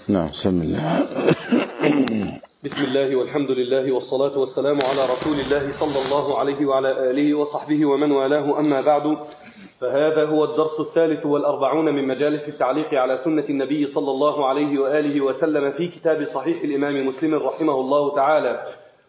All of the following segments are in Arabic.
نعم. بسم الله. بسم الله والحمد لله والصلاة والسلام على رسول الله صلى الله عليه وعلى آله وصحبه ومن والاه، أما بعد، فهذا هو الدرس 43 من مجالس التعليق على سنة النبي صلى الله عليه وآله وسلم في كتاب صحيح الإمام مسلم رحمه الله تعالى،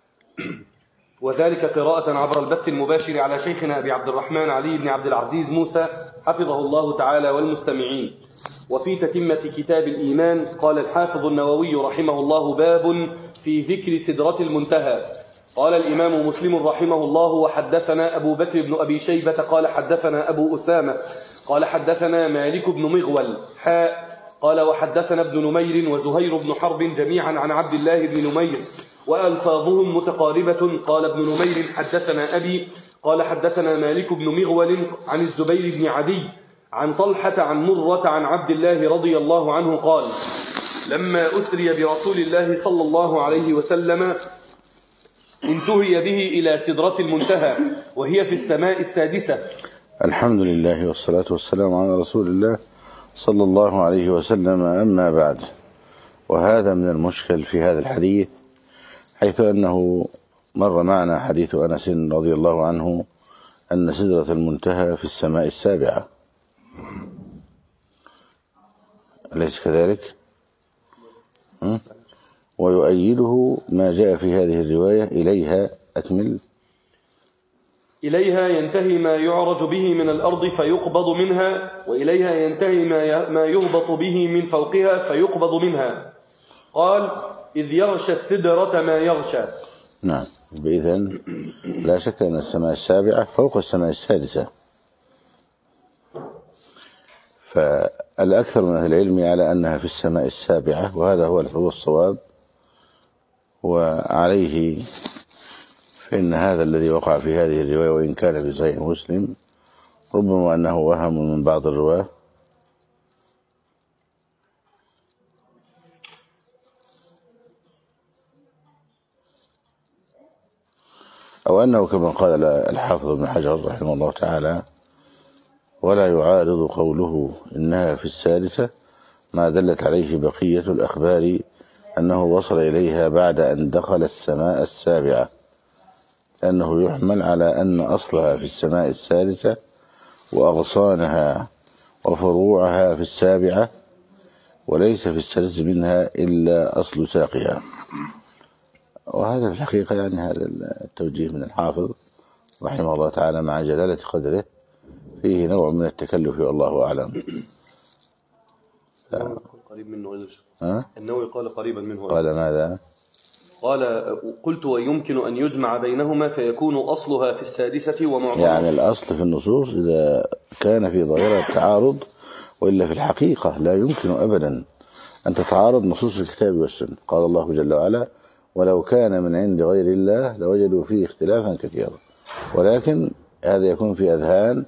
وذلك قراءة عبر البث المباشر على شيخنا أبي عبد الرحمن علي بن عبد العزيز موسى حفظه الله تعالى والمستمعين. وفي تتمة كتاب الإيمان قال الحافظ النووي رحمه الله: باب في ذكر سدرة المنتهى. قال الإمام مسلم رحمه الله: وحدثنا أبو بكر بن أبي شيبة قال حدثنا أبو أسامة قال حدثنا مالك بن مغول قال وحدثنا ابن نمير وزهير بن حرب جميعا عن عبد الله بن نمير وألفاظهم متقاربة. قال ابن نمير حدثنا أبي قال حدثنا مالك بن مغول عن الزبير بن عدي عن طلحة عن مرة عن عبد الله رضي الله عنه قال: لما أسري برسول الله صلى الله عليه وسلم انتهي به إلى سدرة المنتهى وهي في السماء السادسة. الحمد لله والصلاة والسلام على رسول الله صلى الله عليه وسلم، أما بعد. وهذا من المشكل في هذا الحديث، حيث أنه مر معنا حديث أنس رضي الله عنه أن سدرة المنتهى في السماء السابعة، أليس كذلك؟ ويؤيده ما جاء في هذه الرواية: إليها أكمل. إليها ينتهي ما يعرج به من الأرض فيقبض منها، وإليها ينتهي ما يهبط به من فوقها فيقبض منها. قال: إذ يغشى السدرة ما يغشى. نعم. بإذن لا شك أن السماء السابعة فوق السماء السادسة، فالأكثر من أهل العلم على أنها في السماء السابعة، وهذا هو الصواب. وعليه فإن هذا الذي وقع في هذه الرواية، وإن كان في صحيح مسلم، ربما أنه وهم من بعض الرواة، أو أنه كما قال الحافظ ابن حجر رحمه الله تعالى: ولا يعارض قوله إنها في السادسة ما دلت عليه بقية الأخبار أنه وصل إليها بعد أن دخل السماء السابعة، لأنه يحمل على أن أصلها في السماء السادسة وأغصانها وفروعها في السابعة، وليس في السادسة منها إلا أصل ساقها. وهذا في الحقيقة يعني هذا التوجيه من الحافظ رحمه الله تعالى مع جلالة قدره فيه نوع من التكلف، والله أعلم. قريب منه النووي قال قريبا منه. قال ماذا؟ قال: قلت: ويمكن أن يجمع بينهما فيكون أصلها في السادسة ومعظمها. يعني الأصل في النصوص إذا كان في ظاهرة التعارض، وإلا في الحقيقة لا يمكن أبدا أن تتعارض نصوص الكتاب والسنة. قال الله جل وعلا: ولو كان من عند غير الله لوجدوا فيه اختلافا كثيرا. ولكن هذا يكون في أذهان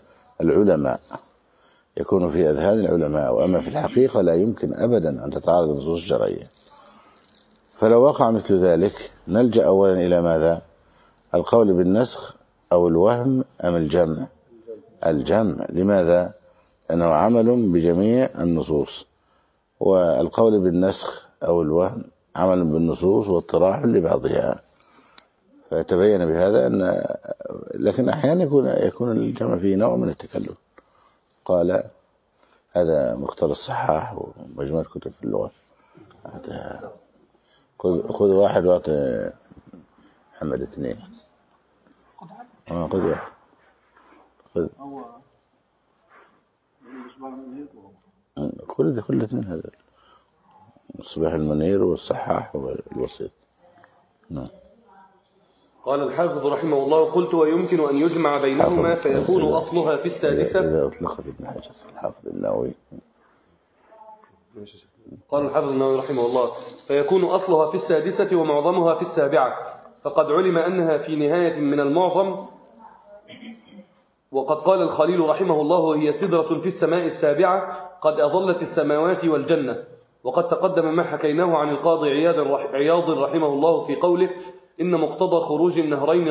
العلماء، وأما في الحقيقة لا يمكن أبدا أن تتعارض النصوص الشرعية. فلو وقع مثل ذلك نلجأ أولا إلى ماذا؟ القول بالنسخ أو الوهم أم الجمع. لماذا؟ لأنه عمل بجميع النصوص، والقول بالنسخ أو الوهم عمل بالنصوص واطراح لبعضها. فتبين بهذا أن، لكن أحيانا يكون الجمع فيه نوع من التكلف. قال هذا مختار الصحاح ومجموعة كتب في اللغة. خذ واحد واعطي محمد 2. خذ واحد. كل 2 هذا الصباح المنير والصحاح والوسيط. نعم. قال الحافظ رحمه الله: قلت: ويمكن أن يجمع بينهما فيكون أصلها في السادسة. إذا أطلقت ابن حجر الحافظ النووي. قال الحافظ النووي رحمه الله: فيكون أصلها في السادسة ومعظمها في السابعة، فقد علم أنها في نهاية من المعظم. وقد قال الخليل رحمه الله: هي سدرة في السماء السابعة قد أظلت السماوات والجنة. وقد تقدم ما حكيناه عن القاضي عياض رحمه الله في قوله: إن مقتضى خروج النهرين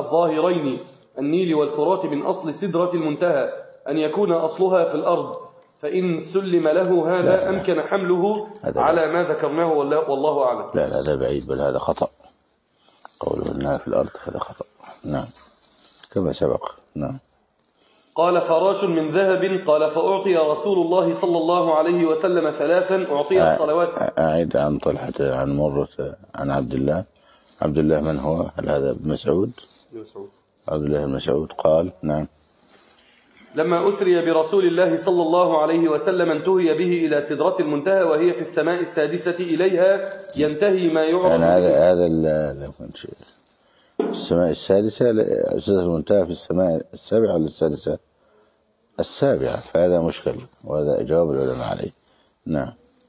الظاهرين النيل والفرات من أصل سدرة المنتهى أن يكون أصلها في الأرض، فإن سلم له هذا أمكن حمله على ما ذكرناه والله أعلم. لا هذا بعيد، بل هذا خطأ. قوله أنها في الأرض هذا خطأ. نعم كما سبق. نعم. قال فراش من ذهب. قال فأعطي رسول الله صلى الله عليه وسلم 3 أعطي الصلوات. أعيد عن طلحة عن مرة عن عبد الله. عبد الله من هو؟ هل هذا ابن مسعود؟ عبد الله بن مسعود قال نعم. لما أسري برسول الله صلى الله عليه وسلم انتهي به إلى سدرة المنتهى وهي في السماء السادسة إليها ينتهي ما يعرف. يعني هذا السماء السادسة، سدرة المنتهى في السماء السابعة ولا السادسة؟ السابعة، فهذا مشكل وهذا جواب العلماء عليه. نعم.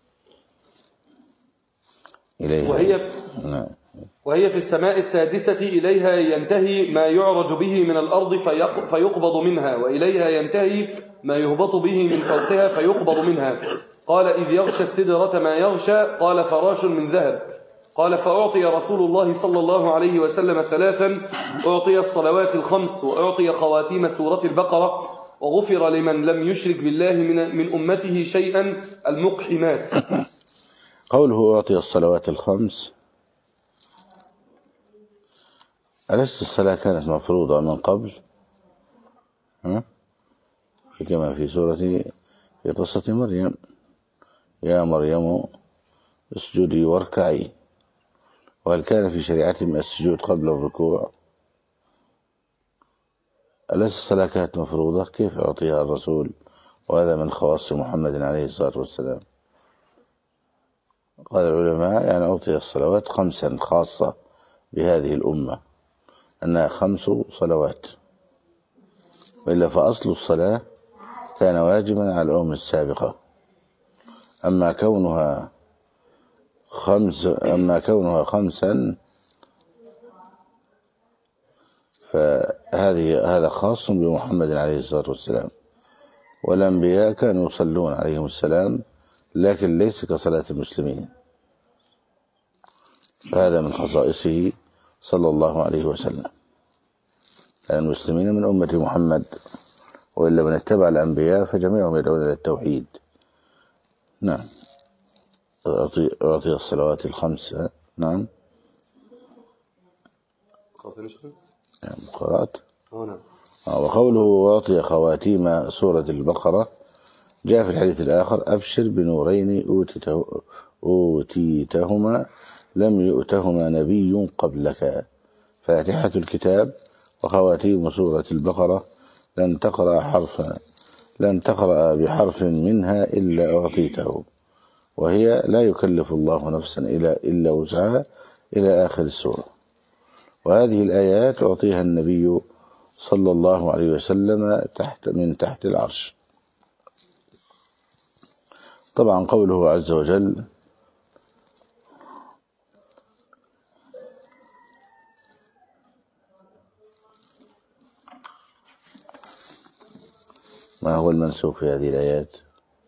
إليها وهي في السماء السادسة إليها ينتهي ما يعرج به من الأرض فيقبض منها، وإليها ينتهي ما يهبط به من فوقها فيقبض منها. قال إذ يغشى السدرة ما يغشى. قال فراش من ذهب. قال فأعطي رسول الله صلى الله عليه وسلم 3 أعطي الصلوات الخمس وأعطي خواتيم سورة البقرة وغفر لمن لم يشرك بالله من أمته شيئا المقحمات. قوله أعطي الصلوات الخمس، ألست الصلاة كانت مفروضة من قبل؟ كما في سورة في قصة مريم، يا مريم اسجدي واركعي. وهل كان في شريعتهم السجود قبل الركوع؟ ألست الصلاة كانت مفروضة؟ كيف أعطيها الرسول وهذا من خواص محمد عليه الصلاة والسلام؟ قال العلماء يعني أعطي الصلوات 5 خاصة بهذه الأمة، أنها 5 صلوات، وإلا فأصل الصلاة كان واجبا على الأمم السابقة. أما كونها 5 فهذا خاص بمحمد عليه الصلاة والسلام، والأنبياء كانوا يصلون عليهم السلام لكن ليس كصلاة المسلمين، فهذا من خصائصه صلى الله عليه وسلم. المسلمين من أمة محمد، وإلا من اتبع الأنبياء فجميعهم يدعون إلى التوحيد. نعم. أعطي الصلوات ال5. نعم. قرأت. وقوله أعطي خواتيم سورة البقرة جاء في الحديث الآخر أبشر بنورين أوتيتهما لم يؤتهما نبي قبلك، فاتحة الكتاب وخواتيم سورة البقرة لن تقرأ بحرف منها إلا أعطيته، وهي لا يكلف الله نفسا إلا وسعها إلى آخر السورة. وهذه الآيات أعطيها النبي صلى الله عليه وسلم من تحت العرش. طبعا قوله عز وجل ما هو المنسوخ في هذه الآيات؟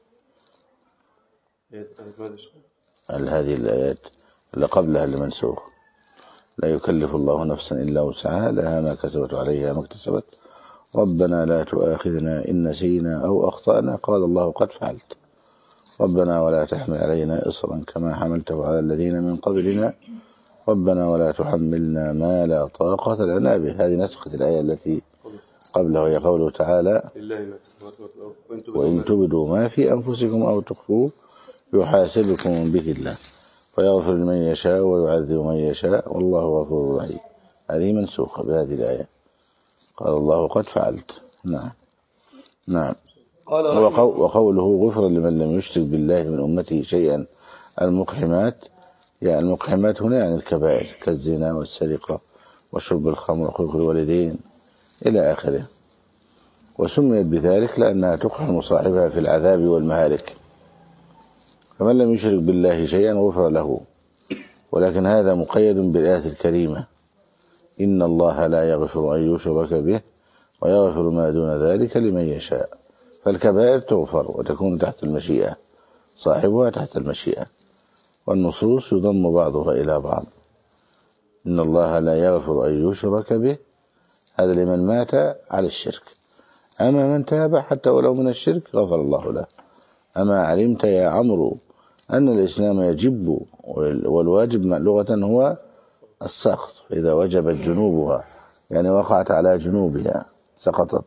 هذه الآيات اللي قبلها المنسوخ، لا يكلف الله نفسا إلا وسعها لها ما كسبت وعليها ما اكتسبت ربنا لا تؤاخذنا إن نسينا أو أخطأنا قال الله قد فعلت ربنا ولا تحمل علينا إصرا كما حملته على الذين من قبلنا ربنا ولا تحملنا ما لا طاقة لنا به. هذه نسخة الآية التي قبله، وهي قوله تعالى وإن تبدوا ما في أنفسكم أو تخفوه يحاسبكم به الله فيغفر لمن يشاء ويعذب من يشاء والله غفور رحيم. هذه منسوخة بهذه الآية، قال الله قد فعلت. نعم. وقوله غفر لمن لم يشرك بالله من أمته شيئا المقحمات، يعني المقحمات هنا يعني الكبائر كالزنا والسرقة وشرب الخمر وحقوق الوالدين إلى آخره. وسميت بذلك لأنها تقحم صاحبها في العذاب والمهالك، فمن لم يشرك بالله شيئا غفر له، ولكن هذا مقيد بالآية الكريمة إن الله لا يغفر أن يشرك به ويغفر ما دون ذلك لمن يشاء. فالكبائر تغفر وتكون تحت المشيئة، صاحبها تحت المشيئة، والنصوص يضم بعضها إلى بعض. إن الله لا يغفر أن يشرك به، هذا لمن مات على الشرك، أما من تاب حتى ولو من الشرك غفر الله له. أما علمت يا عمرو أن الإسلام يجب، والواجب لغة هو السقط، إذا وجبت جنوبها يعني وقعت على جنوبها سقطت.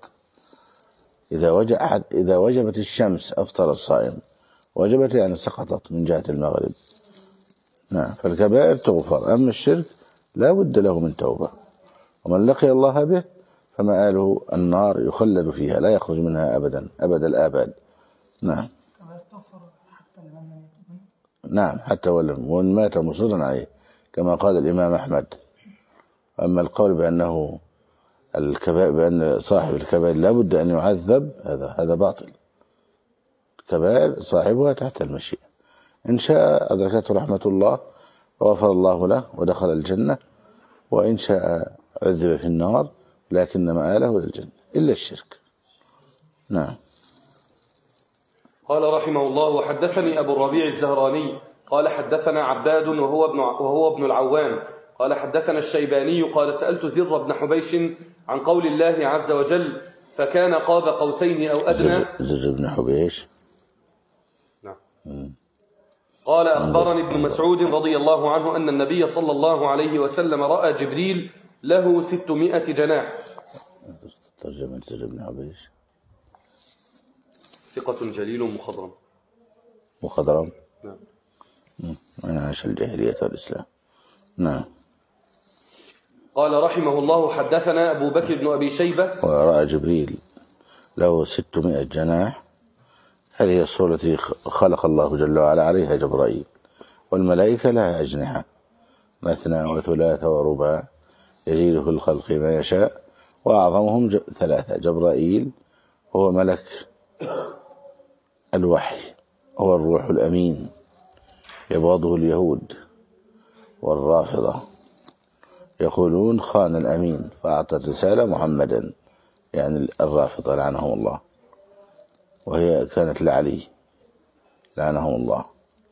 إذا وجبت الشمس أفطر الصائم، وجبت يعني سقطت من جهة المغرب. نعم، فالكبائر تغفر، أما الشرك لا بد له من توبة، ومن لقي الله به فمآله النار يخلد فيها لا يخرج منها أبدا أبد الآباد. نعم. نعم، حتى وإن مات مصرا عليه كما قال الإمام أحمد. أما القول بأنه الكبائر، بأن صاحب الكبائر لا بد أن يعذب، هذا باطل. الكبائر صاحبها تحت المشيئة، إن شاء أدركته رحمة الله وغفر الله له ودخل الجنة، وإن شاء عذب في النار لكن مآله للجنة إلا الشرك. نعم. قال رحمه الله: وحدثني أبو الربيع الزهراني قال حدثنا عباد وهو ابن العوام قال حدثنا الشيباني قال سألت زر بن حبيش عن قول الله عز وجل: فكان قاب قوسين أو أدنى. زر بن حبيش. نعم. قال أخبرني ابن مسعود رضي الله عنه أن النبي صلى الله عليه وسلم رأى جبريل له 600 جناح. ترجمة زر بن حبيش. ثقة جليل مخضرم. مخضرم. نعم. أنا عاش الجاهلية والإسلام. نعم. قال رحمه الله: حدثنا أبو بكر بن أبي شيبة. ورأى جبريل له 600 جناح، هذه الصورة التي خلق الله جل وعلا عليها جبرائيل، والملائكة لها أجنحة مثنى وثلاث ورباع يزيد في الخلق ما يشاء، وأعظمهم 3: جبرائيل هو ملك الوحي، هو الروح الأمين، يبغضه اليهود والرافضة، يقولون خان الأمين فأعطى الرسالة محمدا، يعني الرافضة لعنهم الله، وهي كانت لعلي لعنهم الله.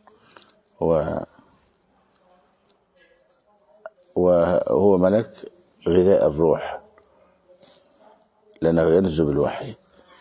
وهو ملك غذاء الروح لأنه ينزل بالوحي.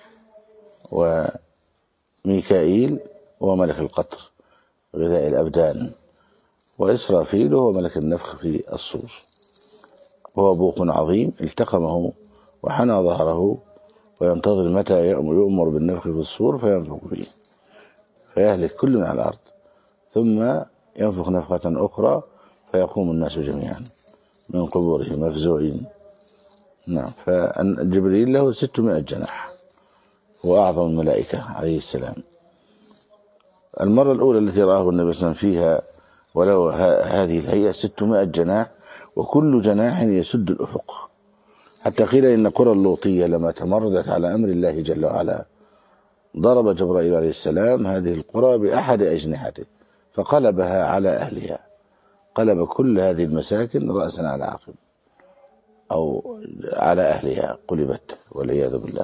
وميكائيل هو ملك القطر غذاء الأبدان. وإسرافيل هو ملك النفخ في الصور، وهو بوق عظيم التقمه وحنى ظهره وينتظر متى يؤمر بالنفخ في الصور فينفخ فيه فيهلك كل من على الأرض، ثم ينفخ نفخة أخرى فيقوم الناس جميعا من قبورهم مفزوعين. نعم. فجبريل له 600 جناح، هو أعظم الملائكة عليه السلام. المرة الأولى التي رآه النبي صلى الله عليه وسلم فيها ولو هذه الهيئة 600 جناح، وكل جناح يسد الأفق، حتى قيل إن قرى اللوطية لما تمردت على أمر الله جل وعلا ضرب جبرائيل عليه السلام هذه القرى بأحد أجنحته فقلبها على أهلها، قلب كل هذه المساكن رأسا على عقب، أو على أهلها قلبت والعياذ بالله.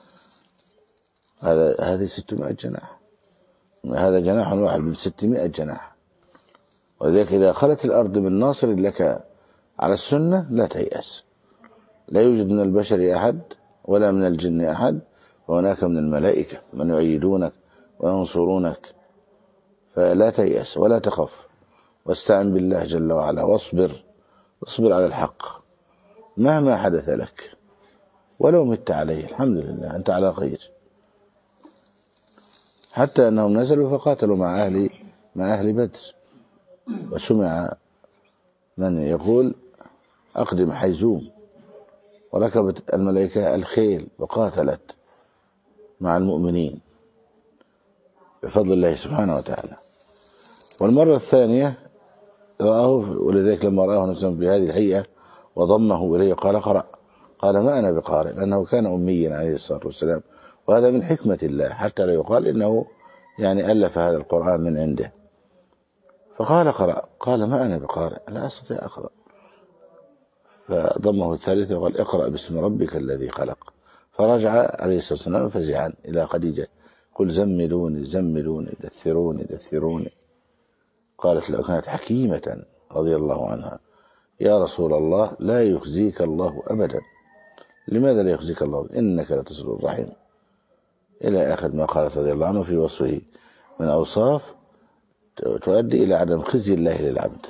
هذه 600 جناح، هذا جناح واحد من 600 جناح. ولذلك إذا خلت الأرض من ناصر لك على السنة لا تيأس، لا يوجد من البشر أحد ولا من الجن أحد، وهناك من الملائكة من يؤيدونك وينصرونك، فلا تيأس ولا تخف، واستعن بالله جل وعلا واصبر على الحق مهما حدث لك، ولو مت عليه الحمد لله أنت على خير. حتى أنهم نزلوا فقاتلوا مع أهل بدر، وسمع من يقول أقدم حيزوم، وركبت الملائكة الخيل وقاتلت مع المؤمنين بفضل الله سبحانه وتعالى. والمرة الثانية رآه، ولذلك لما رآه نفسه بهذه الهيئة وضمه إليه قال اقرأ، قال ما أنا بقارئ، لأنه كان أميا عليه الصلاة والسلام، وهذا من حكمة الله حتى لا يقال إنه يعني ألف هذا القرآن من عنده. فقال اقرأ، قال ما أنا بقارئ لا أستطيع أقرأ، فضمه الثالثة وقال اقرأ باسم ربك الذي خلق، فرجع عليه الصلاة والسلام فزعا إلى خديجة قل زملوني زملوني دثروني دثروني. قالت لو كانت حكيمة رضي الله عنها يا رسول الله لا يخزيك الله أبدا. لماذا لا يخزيك الله؟ إنك لتصل الرحم، إلى آخر ما قالت رضي الله عنه في وصفه من أوصاف تؤدي إلى عدم خزي الله للعبد.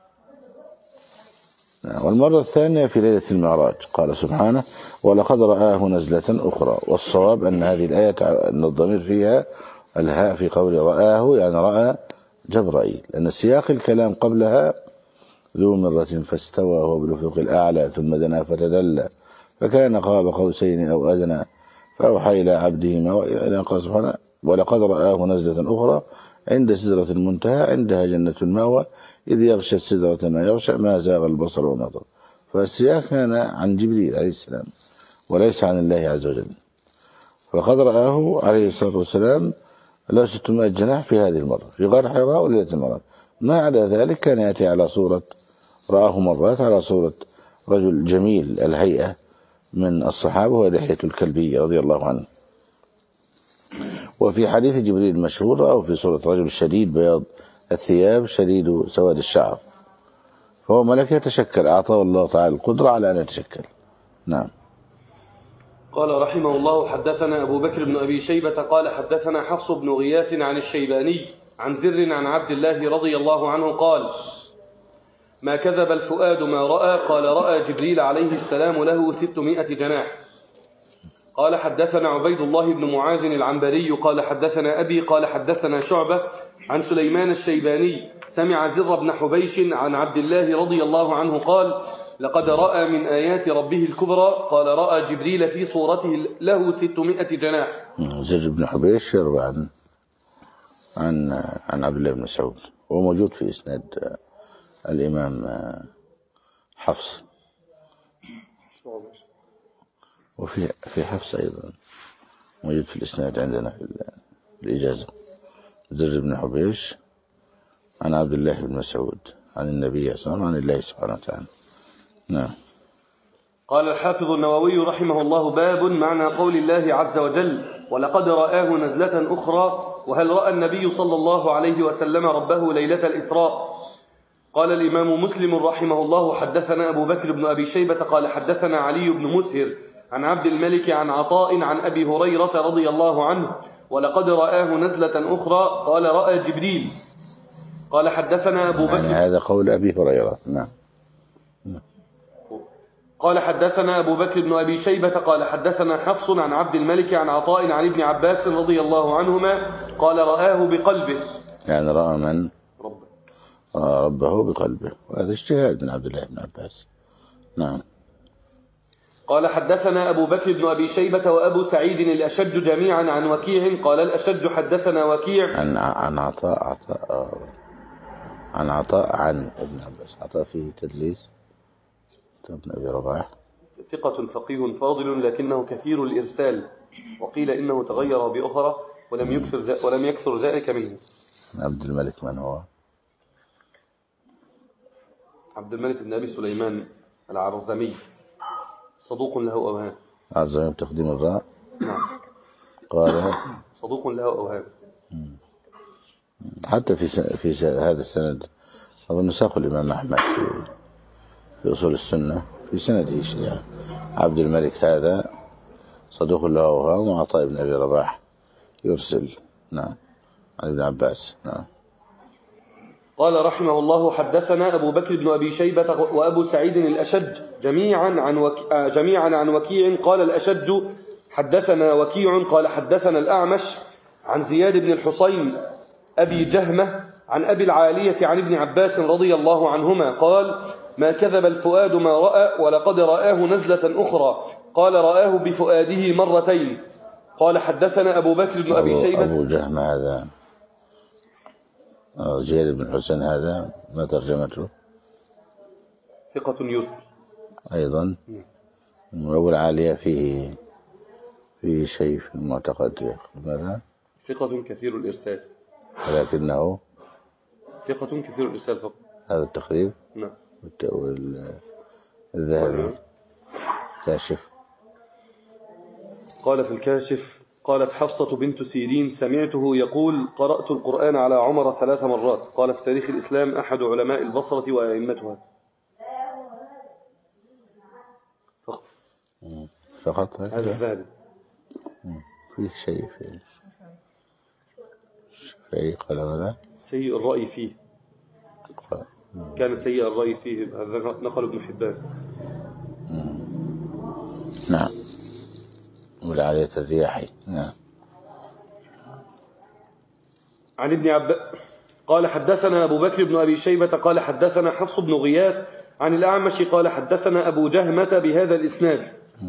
والمرة الثانية في ليلة المعراج قال سبحانه ولقد رآه نزلة أخرى. والصواب أن هذه الآية أن الضمير فيها الهاء في قول رآه، يعني رأى جبرائيل، لأن سياق الكلام قبلها ذو مرة فاستوى وهو بالأفق الأعلى ثم دنا فتدلى فكان قاب قوسين أو أدنى فأوحى إلى عبده ما إلى قال سبحانه ولقد رآه نزلة أخرى عند سدرة المنتهى عندها جنة المأوى إذ يغشى السدرة ما يغشى ما زاغ البصر وما طغى. فالسياق كان عن جبريل عليه السلام وليس عن الله عز وجل. فقد رآه عليه الصلاة والسلام له 600 جناح في هذه المرة في غار حراء وليلة المرة. ما عدا ذلك كان يأتي على صورة، رآه مرات على صورة رجل جميل الهيئة من الصحابة ولحية الكلبي رضي الله عنه. وفي حديث جبريل المشهور رآه في صورة رجل شديد بياض الثياب شديد سواد الشعر، فهو ملك يتشكل، أعطاه الله تعالى القدرة على أن يتشكل. نعم. قال رحمه الله حدثنا أبو بكر بن أبي شيبة قال حدثنا حفص بن غياث عن الشيباني عن زر عن عبد الله رضي الله عنه قال ما كذب الفؤاد ما رأى. قال رأى جبريل عليه السلام له 600 جناح. قال حدثنا عبيد الله بن معاذ العنبري قال حدثنا أبي قال حدثنا شعبة عن سليمان الشيباني سمع زر بن حبيش عن عبد الله رضي الله عنه قال لقد رأى من آيات ربه الكبرى. قال رأى جبريل في صورته له 600 جناح. زر بن حبيش يروى عن عبد الله بن مسعود، وهو موجود في إسناد الإمام حفص، وفي حفص أيضا موجود في الإسناد عندنا في الإجازة. زر بن حبيش عن عبد الله بن مسعود عن النبي صلى الله عليه وسلم عن الله سبحانه وتعالى. نعم. قال الحافظ النووي رحمه الله باب معنى قول الله عز وجل ولقد رآه نزلة أخرى وهل رأى النبي صلى الله عليه وسلم ربه ليلة الإسراء. قال الإمام مسلم رحمه الله حدثنا أبو بكر بن أبي شيبة قال حدثنا علي بن مسهر عن عبد الملك عن عطاء عن أبي هريرة رضي الله عنه ولقد رآه نزلة أخرى قال رأى جبريل. قال حدثنا أبو بكر، يعني هذا قول أبي هريرة. نعم. قال حدثنا أبو بكر بن أبي شيبة قال حدثنا حفص عن عبد الملك عن عطاء عن ابن عباس رضي الله عنهما قال رآه بقلبه، يعني رأى من؟ ربه. ربه بقلبه، وهذا اجتهاد من عبد الله بن عباس. نعم. قال حدثنا أبو بكر بن أبي شيبة وأبو سعيد الأشج جميعا عن وكيع قال الأشج حدثنا وكيع عن عطاء عن ابن عباس. عطاء فيه تدليس ابن أبي رباح ثقة فقيه فاضل لكنه كثير الإرسال، وقيل إنه تغير بأخرى ولم يكثر ذلك منه. عبد الملك من هو؟ عبد الملك بن أبي سليمان العرزمي صدوق له أوهام. عرزمي بتقديم الراء. نعم. قال صدوق له أوهام. حتى في هذا السند أظن ساق الإمام أحمد في أصول السنة في سنده شيء. عبد الملك هذا صدوق له أوهام، وعطاء بن أبي رباح يرسل. نعم. عن ابن عباس. نعم. قال رحمه الله حدثنا أبو بكر بن أبي شيبة وأبو سعيد الأشج جميعا عن وكيع قال الأشج حدثنا وكيع قال حدثنا الأعمش عن زياد بن الحصين أبي جهمة عن أبي العالية عن ابن عباس رضي الله عنهما قال ما كذب الفؤاد ما رأى ولقد رآه نزلة أخرى قال رآه بفؤاده مرتين. قال حدثنا أبو بكر بن أبي شيبة. أبو جهمة هذا زياد بن الحسين هذا ما ترجمته؟ ثقة يرسل أيضا. وأبو العالية فيه شيء في المعتقد ماذا؟ ثقة كثير الإرسال، ولكنه ثقة كثير الإرسال فقط. هذا التقريب. نعم. الذهبي كاشف قال في الكاشف قالت حفصة بنت سيرين سمعته يقول قرأت القرآن على عمر 3 مرات. قال في تاريخ الإسلام أحد علماء البصرة وأئمتها. فقط هذا الذهبي في شيء الشافعي قال ماذا؟ سيء الرأي فيه، كان سيء الرأي فيه، هذا نقل ابن حبان. نعم. والعالية الرياحي. نعم. عن ابن عباس قال حدثنا أبو بكر بن أبي شيبة قال حدثنا حفص بن غياث عن الأعمش قال حدثنا أبو جهمة بهذا الإسناد.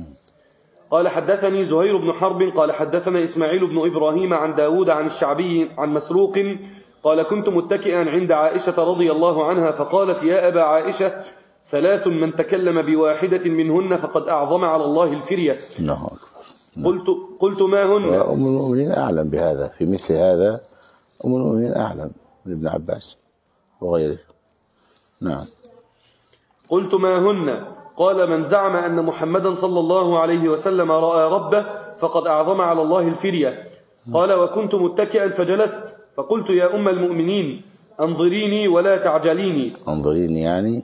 قال حدثني زهير بن حرب قال حدثنا إسماعيل بن إبراهيم عن داود عن الشعبي عن مسروق قال كنت متكئا عند عائشة رضي الله عنها فقالت يا أبا عائشة 3 من تكلم بواحدة منهن فقد أعظم على الله الفرية. الله أكبر. قلت ما هن؟ وأم المؤمنين أعلم بهذا، في مثل هذا أم المؤمنين أعلم من ابن عباس وغيره. نعم. قلت ما هن؟ قال من زعم أن محمدا صلى الله عليه وسلم رأى ربه فقد أعظم على الله الفرية. قال وكنت متكئا فجلست فقلت يا أم المؤمنين انظريني ولا تعجليني. انظريني يعني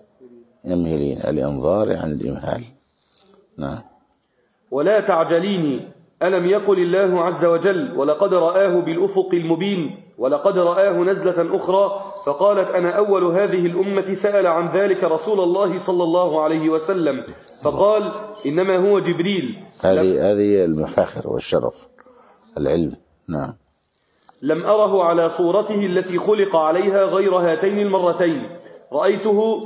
يمهلين، الإنظار يعني الإمهال. نعم. ولا تعجليني، ألم يقل الله عز وجل ولقد رآه بالأفق المبين ولقد رآه نزلة أخرى فقالت أنا أول هذه الأمة سأل عن ذلك رسول الله صلى الله عليه وسلم فقال إنما هو جبريل. هذه المفاخر والشرف العلم. نعم. لم أره على صورته التي خلق عليها غير هاتين المرتين، رأيته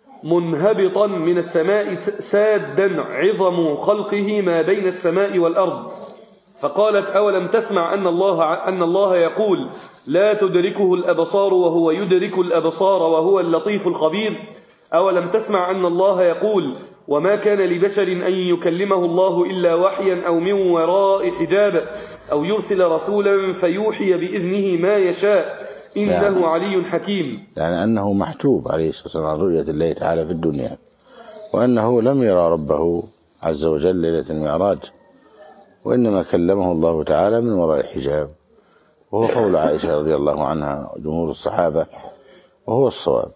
منهبطا من السماء سادا عظم خلقه ما بين السماء والأرض. فقالت أولم تسمع أن الله يقول لا تدركه الأبصار وهو يدرك الأبصار وهو اللطيف الخبير. أولم تسمع أن الله يقول وما كان لبشر أن يكلمه الله إلا وحيا أو من وراء حجاب أو يرسل رسولا فيوحي بإذنه ما يشاء إنه علي حكيم. يعني أنه محجوب عليه الصلاة والسلام عن رؤية الله تعالى في الدنيا، وأنه لم يرى ربه عز وجل ليلة المعراج، وإنما كلمه الله تعالى من وراء حجاب، وهو قول عائشة رضي الله عنها وجمهور الصحابة، وهو الصواب.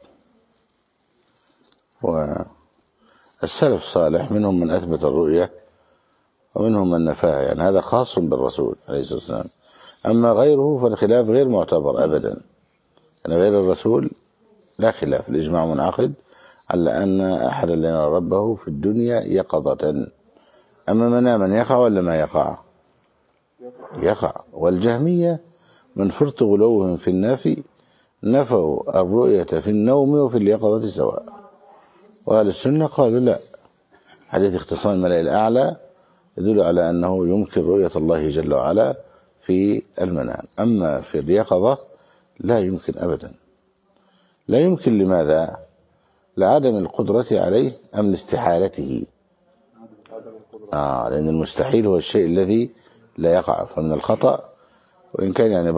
والسلف الصالح منهم من أثبت الرؤية ومنهم من نفاها، يعني هذا خاص بالرسول عليه الصلاة والسلام. أما غيره فالخلاف غير معتبر أبدا، يعني غير الرسول لا خلاف، الإجماع منعقد على أن أحدا لا يرى ربه في الدنيا يقظة. أما مناما يقع ولا ما يقع؟ يقع. والجهمية من فرط غلوهم في النفي نفوا الرؤية في النوم وفي اليقظة سواء، وأهل السنة قالوا لا، حديث اختصام الملأ الأعلى يدل على أنه يمكن رؤية الله جل وعلا في المنام، أما في اليقظة لا يمكن أبدا. لا يمكن لماذا؟ لعدم القدرة عليه أم لاستحالته؟ لأن المستحيل هو الشيء الذي لا يقع، فمن الخطأ، وإن كان يعني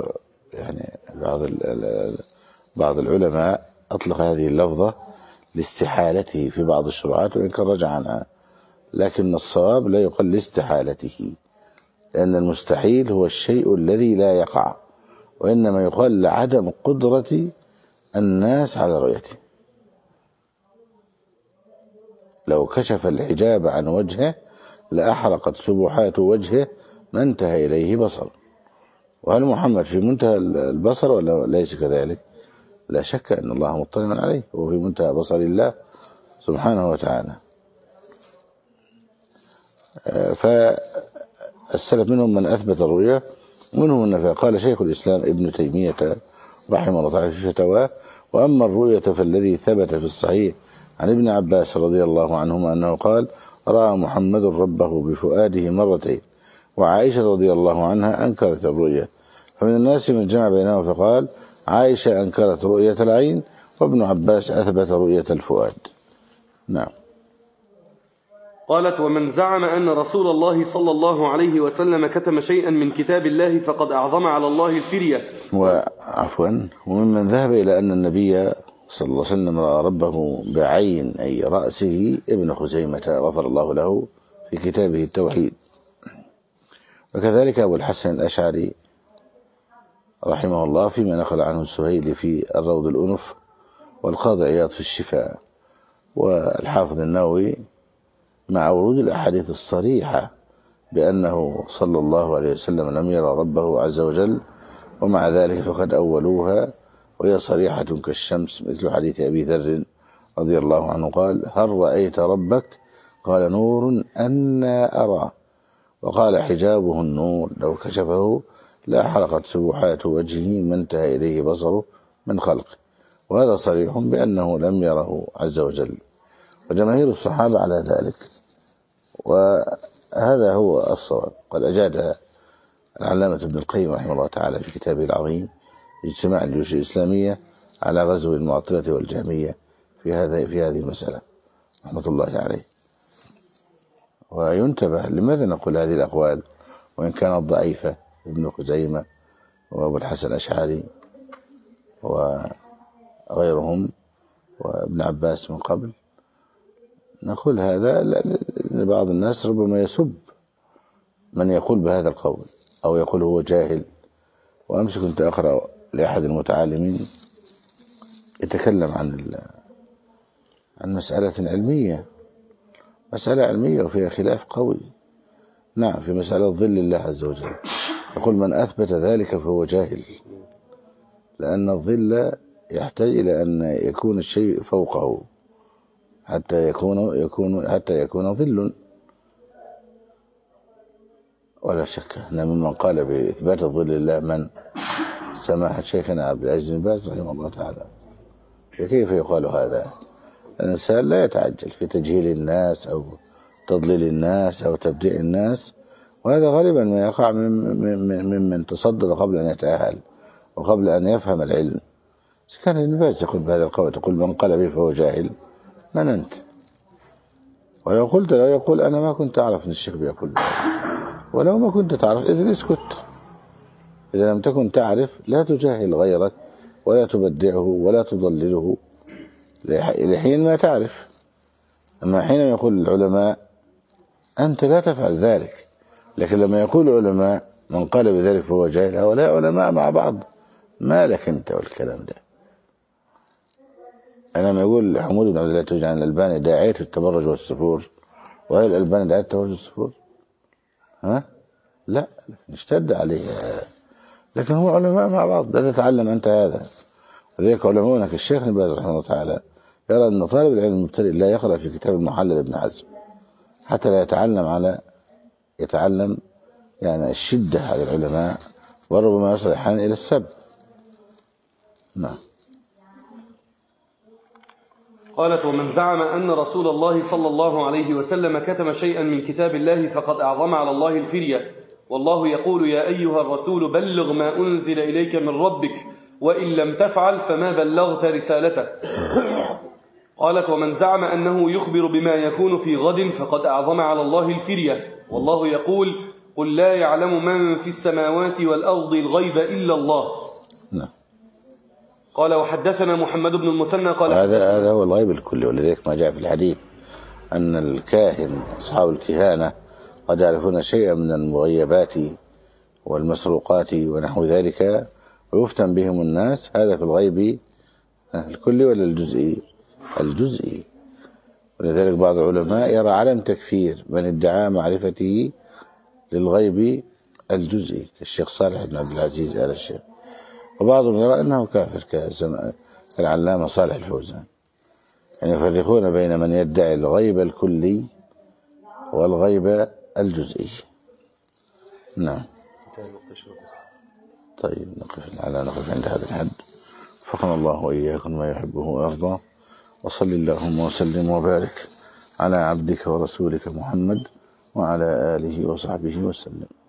بعض العلماء أطلق هذه اللفظة لاستحالته في بعض الشروعات، وإن كان رجع عنها، لكن الصواب لا يقال لاستحالته، لأن المستحيل هو الشيء الذي لا يقع، وإنما يقال لعدم قدرة الناس على رؤيته. لو كشف الحجاب عن وجهه لأحرقت سبحات وجهه ما انتهى إليه بصر. وهل محمد في منتهى البصر ولا ليس كذلك؟ لا شك أن الله مطلع عليه، وفي منتهى بصر الله سبحانه وتعالى. فالسلف منهم من أثبت الرؤيا ومنهم من نفى. قال شيخ الإسلام ابن تيمية رحمه الله تعالى في فتواه: وأما الرؤية فالذي ثبت في الصحيح عن ابن عباس رضي الله عنهما أنه قال: رأى محمد ربه بفؤاده مرتين. وعائشة رضي الله عنها أنكرت الرؤية، فمن الناس من جمع بينهم فقال: عائشة أنكرت رؤية العين، وابن عباس أثبت رؤية الفؤاد. نعم. قالت: ومن زعم أن رسول الله صلى الله عليه وسلم كتم شيئا من كتاب الله فقد أعظم على الله الفرية. وممن ذهب إلى أن النبي صلى الله عليه وسلم رأى ربه بعين أي رأسه ابن خزيمة غفر الله له في كتابه التوحيد. وكذلك أبو الحسن الأشعري رحمه الله فيما نقل عنه السهيلي في الروض الأنف، والقاضي عياض في الشفاء، والحافظ النووي مع ورود الأحاديث الصريحة بأنه صلى الله عليه وسلم لم يرى ربه عز وجل ومع ذلك فقد أولوها وهي صريحة كالشمس، مثل حديث أبي ذر رضي الله عنه قال: هل رأيت ربك؟ قال: نور أنا أرى. وقال: حجابه النور، لو كشفه لا حرقت سبحات وجهه ما انتهى إليه بصره من خلقه. وهذا صريح بأنه لم يره عز وجل، وجماهير الصحابة على ذلك، وهذا هو الصواب. قد أجاد العلامة ابن القيم رحمه الله تعالى في كتابه العظيم اجتماع الجيوش الإسلامية على غزو المعطلة والجهمية في هذه المسألة رحمة الله عليه. وينتبه لماذا نقول هذه الأقوال وإن كانت ضعيفة، ابن خزيمة وأبو الحسن الأشعري وغيرهم وابن عباس من قبل، نقول هذا لأن بعض الناس ربما يسب من يقول بهذا القول أو يقول هو جاهل. وأمس كنت أقرأ لأحد المتعلمين يتكلم عن مسألة علمية، مسألة علمية وفيها خلاف قوي، نعم، في مسألة ظل الله عز وجل. يقول: من أثبت ذلك فهو جاهل، لأن الظل يحتاج إلى أن يكون الشيء فوقه حتى يكون ظل. ولا شك أن ممن قال بإثبات الظل لله من سماحة شيخنا عبد العزيز بن باز رحمه الله تعالى. فكيف يقال هذا؟ الإنسان لا يتعجل في تجهيل الناس أو تضليل الناس أو تبديع الناس، وهذا غالبا ما يقع ممن تصدد قبل أن يتأهل وقبل أن يفهم العلم. كان ابن باز يقول بهذا القول، تقول: من قال به فهو جاهل، من أنت؟ ولو قلت له يقول: أنا ما كنت أعرف أن الشيخ بيقول بهذا. ولو ما كنت تعرف إذن اسكت. إذا لم تكن تعرف لا تجاهل غيرك ولا تبدعه ولا تضلله لحين ما تعرف. أما حين يقول العلماء أنت لا تفعل ذلك، لكن لما يقول العلماء من قال بذلك فهو جاهل، هؤلاء علماء مع بعض، ما لك أنت والكلام ده. أنا ما يقول حمود بن عبد الله توجي عن الألباني داعية التبرج والسفور، وهي الألباني داعية التبرج والسفور؟ لا، اشتد عليه، لكن هو علماء مع بعض، لا تتعلم أنت هذا. وذلك علماؤنا كالشيخ ابن باز رحمه الله تعالى يرى أن طالب العلم المبتدئ لا يقرأ في كتاب المحلل ابن حزم حتى لا يتعلم يعني الشدة على العلماء، وربما يصل أحيانا إلى السب. نعم. قالت: ومن زعم أن رسول الله صلى الله عليه وسلم كتم شيئا من كتاب الله فقد أعظم على الله الفرية، والله يقول: يا أيها الرسول بلغ ما أنزل إليك من ربك وإن لم تفعل فما بلغت رسالته. قالت: ومن زعم أنه يخبر بما يكون في غد فقد أعظم على الله الفرية، والله يقول: قل لا يعلم من في السماوات والأرض الغيب إلا الله. نعم. قال: وحدثنا محمد بن المثنى قال: هذا هو الغيب الكلي، ولذلك ما جاء في الحديث أن الكاهن أصحاب الكهانة قد يعرفون شيئا من المغيبات والمسروقات ونحو ذلك ويفتن بهم الناس. هذا في الغيب الكلي ولا الجزئي؟ الجزئي. ولذلك بعض العلماء يرى عدم تكفير من ادعى معرفته للغيب الجزئي كالشيخ صالح بن عبد العزيز آل الشيخ، وبعضهم يرى أنه كافر كالعلامة صالح الفوزان. يعني يفرقون بين من يدعي الغيب الكلي والغيب الجزئي. نعم. طيب نقف عند هذا الحد. وفقنا الله وإياكم ما يحبه ويرضى، وصل اللهم وسلم وبارك على عبدك ورسولك محمد وعلى آله وصحبه وسلم.